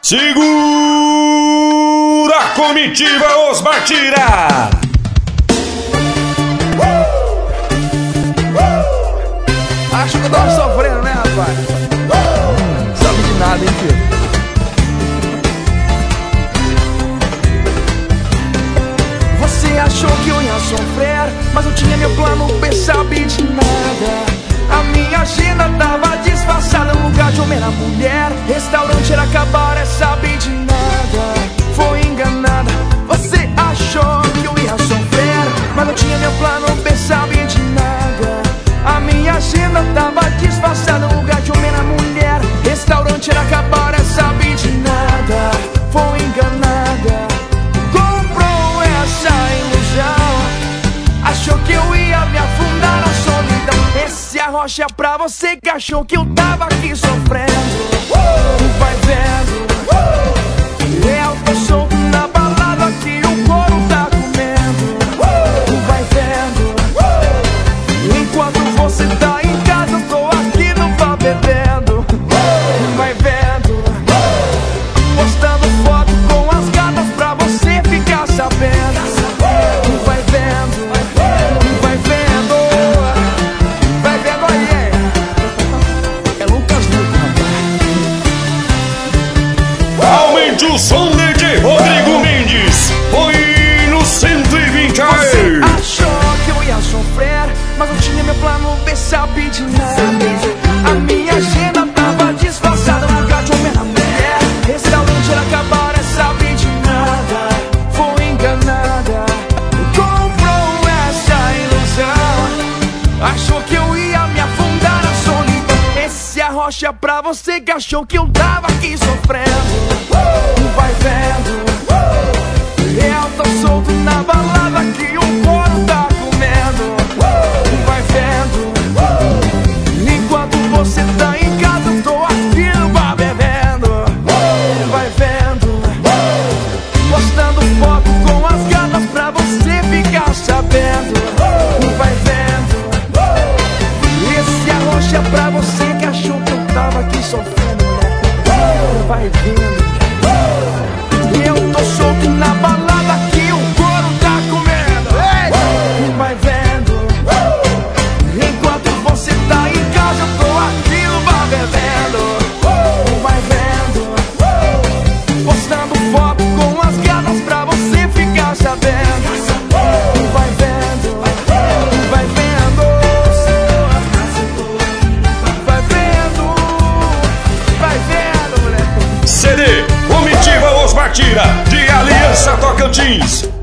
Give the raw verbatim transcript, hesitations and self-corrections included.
Segura a comitiva, os Batira! Acho que eu tava sofrendo, né, rapaz? Não sabe de nada, hein, filho? Você achou que eu ia sofrer, mas eu tinha meu plano B, sabe de nada. A minha agenda tava disfarçada, no lugar de homem era mulher. Restaurante era acabar, é sabe de nada. Foi enganada. Você achou que eu ia sofrer, mas eu tinha meu plano B, sabe de nada. A minha agenda tava disfarçada, no lugar de homem era mulher. Restaurante era acabar, é sabe de nada. Foi enganada. Comprou essa ilusão, achou que eu ia me afundar na solidão. Esse arrocha é pra você que achou que eu tava aqui sofrendo. Vai vendo, eu tô solto na balada que o couro tá comendo. Vai vendo, enquanto você tá em casa eu tô aqui no bar bebendo. Vai vendo, postando foto com as gatas pra você ficar sabendo. Vai vendo, vai vendo, vai vendo aí. É Lucas Luco, rapaz. Aumente o som de Rodrigo Mendes. Põe no cento e vinte aí. Você achou que eu ia sofrer, mas eu tinha meu plano B, sabe de nada. A minha agenda tava disfarçada, no lugar de homem era mulher. Restaurante era acabar, é sabe de nada. Foi enganada. Comprou essa ilusão, achou que eu ia me afundar na solidão. Esse arrocha pra você que achou que eu tava aqui sofrendo. Vai vendo, eu tô solto na balada que o couro tá comendo. Vai vendo, enquanto você tá em casa eu tô aqui no bar bebendo. Vai vendo, postando foto com as gatas pra você ficar sabendo. Vai vendo, esse arrocha é pra você que achou que eu tava aqui sofrendo, né? Vai vendo, eu tô solto na balada que o couro tá comendo. Vai vendo, enquanto você tá em casa eu tô aqui no bar bebendo. Vai vendo, postando foto com as gatas pra você ficar sabendo. Vai vendo, vai vendo, vai vendo, vai vendo, moleque. C D Comitiva Os Batira, de Aliança Tocantins.